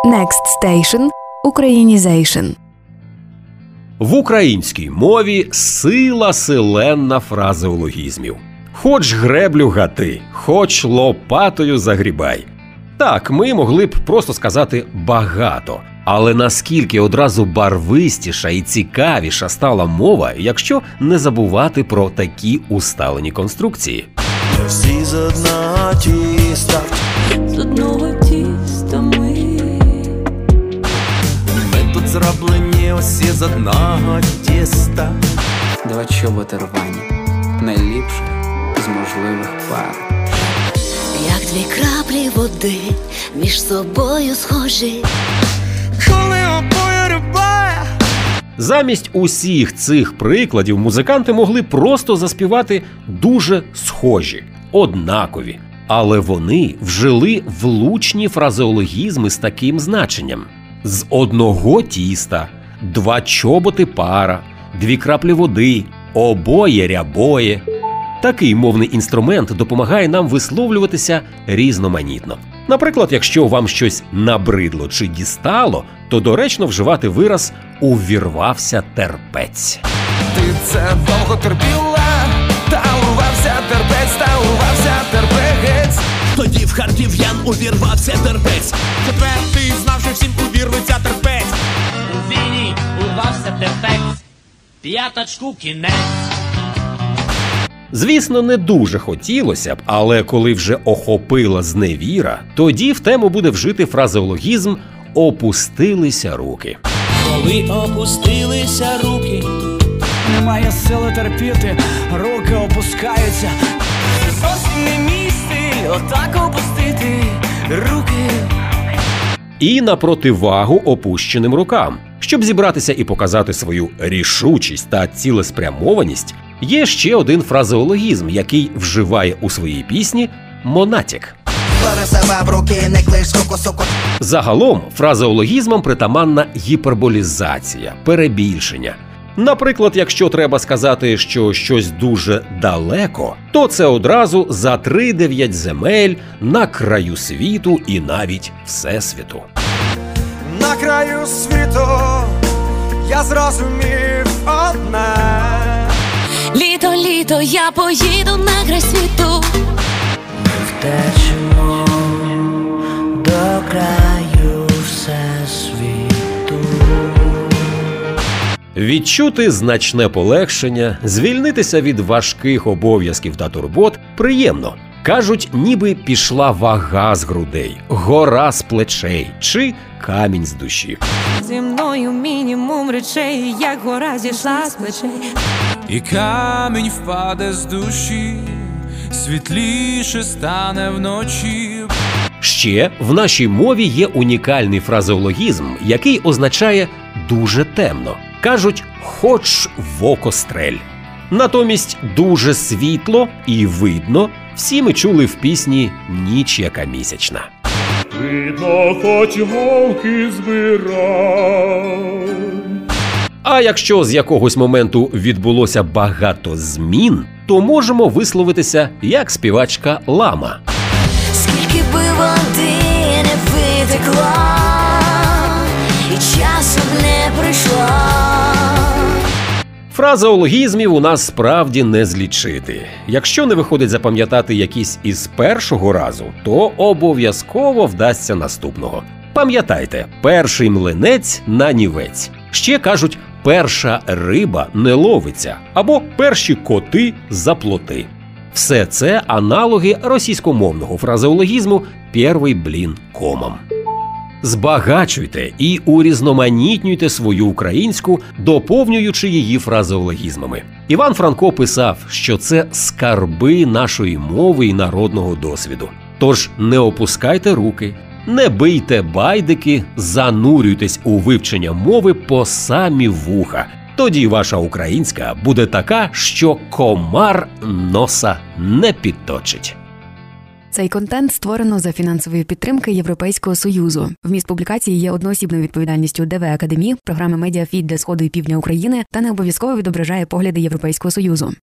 Next Station – Українізейшн. В українській мові сила селенна фразеологізмів. Хоч греблю гати, хоч лопатою загрібай. Так, ми могли б просто сказати «багато». Але наскільки одразу барвистіша і цікавіша стала мова, якщо не забувати про такі усталені конструкції. Всі з одного тіста. З одного тіста Ми тут зроблені усі з одного тіста. Два чоботи рвані, найліпше з можливих пар. як дві краплі води між собою схожі. Коли обоє рибає. Замість усіх цих прикладів музиканти могли просто заспівати дуже схожі, однакові. Але вони вжили влучні фразеологізми з таким значенням. З одного тіста, два чоботи пара, дві краплі води, обоє рябоє. Такий мовний інструмент допомагає нам висловлюватися різноманітно. Наприклад, якщо вам щось набридло чи дістало, то доречно вживати вираз «увірвався терпець». Ти це довго терпіла, та урвався терпець, Тоді в харків'ян увірвався терпець. Четвертий знав, що всім увірветься терпець. У війні урвався терпець. П'яточку кінець. Звісно, не дуже хотілося б, але коли вже охопила зневіра, тоді в тему буде вжити фразеологізм «опустилися руки». Коли опустилися руки, Немає сили терпіти, руки опускаються. Зовсім не мій стиль, отак опустити руки. І на противагу опущеним рукам. Щоб зібратися і показати свою рішучість та цілеспрямованість, є ще один фразеологізм, який вживає у своїй пісні Монатік. Бери себе в руки, не клич соко. Загалом фразеологізмам притаманна гіперболізація, перебільшення. Наприклад, якщо треба сказати, що щось дуже далеко, то це одразу за 3-9 земель, на краю світу і навіть всесвіту. На краю світу я зрозумів одне. Літо, літо, я поїду на край світу. Втечемо до краю всесвіту. Відчути значне полегшення, звільнитися від важких обов'язків та турбот приємно. Кажуть, ніби пішла вага з грудей, гора з плечей чи камінь з душі. Зі мною мінімум речей, як гора зійшла з плечей. І камінь впаде з душі, світліше стане вночі. Ще в нашій мові є унікальний фразеологізм, який означає «дуже темно». Кажуть «хоч в око стрель». Натомість «дуже світло» і «видно» всі ми чули в пісні «Ніч яка місячна». Видно, хоч голки збирай. А якщо з якогось моменту відбулося багато змін, то можемо висловитися як співачка Лама. Скільки би води не витекло, і часу б не прийшло. Фразеологізмів у нас справді не злічити. Якщо не виходить запам'ятати якісь із першого разу, то обов'язково вдасться наступного. Пам'ятайте, перший млинець на нівець. Ще кажуть, перша риба не ловиться, або перші коти за плоти. Все це аналоги російськомовного фразеологізму «первий блін комом». Збагачуйте і урізноманітнюйте свою українську, доповнюючи її фразеологізмами. Іван Франко писав, що це скарби нашої мови і народного досвіду. Тож не опускайте руки, не бийте байдики, занурюйтесь у вивчення мови по самі вуха. Тоді ваша українська буде така, що комар носа не підточить. Цей контент створено за фінансової підтримки Європейського Союзу. Вміст публікації є одноосібною відповідальністю ДВ Академії, програми «Медіафіт» для Сходу і Півдня України та не обов'язково відображає погляди Європейського Союзу.